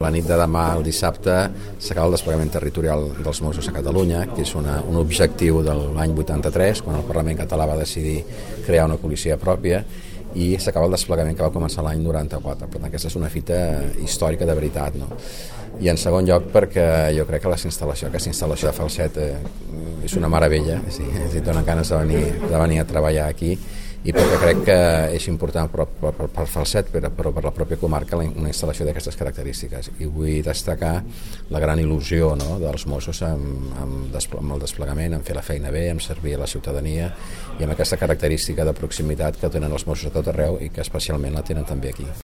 la nit de demà, el dissabte, s'acaba el desplegament territorial dels Mossos a Catalunya, que és un objectiu de l'any 83, quan el Parlament català va decidir crear una policia pròpia, i s'acaba el desplegament que va començar l'any 94. Per tant, aquesta és una fita històrica de veritat, no? I en segon lloc perquè jo crec que aquesta instal·lació de Falset és una meravella, si donen ganes de venir a treballar aquí, i perquè crec que és important per Falset, però per la pròpia comarca, una instal·lació d'aquestes característiques. I vull destacar la gran il·lusió, no?, dels Mossos amb el desplegament, en fer la feina bé, en servir a la ciutadania i amb aquesta característica de proximitat que tenen els Mossos a tot arreu i que especialment la tenen també aquí.